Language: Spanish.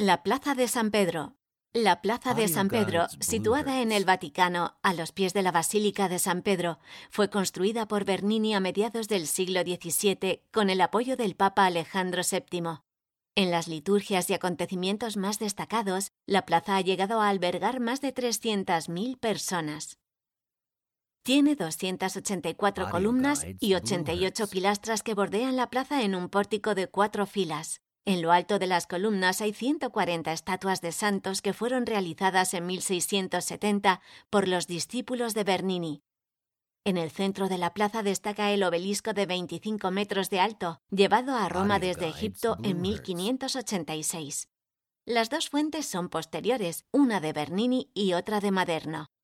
La Plaza de San Pedro. La Plaza de San Pedro, situada en el Vaticano, a los pies de la Basílica de San Pedro, fue construida por Bernini a mediados del siglo XVII con el apoyo del Papa Alejandro VII. En las liturgias y acontecimientos más destacados, la plaza ha llegado a albergar más de 300.000 personas. Tiene 284 columnas y 88 pilastras que bordean la plaza en un pórtico de 4 filas. En lo alto de las columnas hay 140 estatuas de santos que fueron realizadas en 1670 por los discípulos de Bernini. En el centro de la plaza destaca el obelisco de 25 metros de alto, llevado a Roma desde Egipto en 1586. Las dos fuentes son posteriores, una de Bernini y otra de Maderno.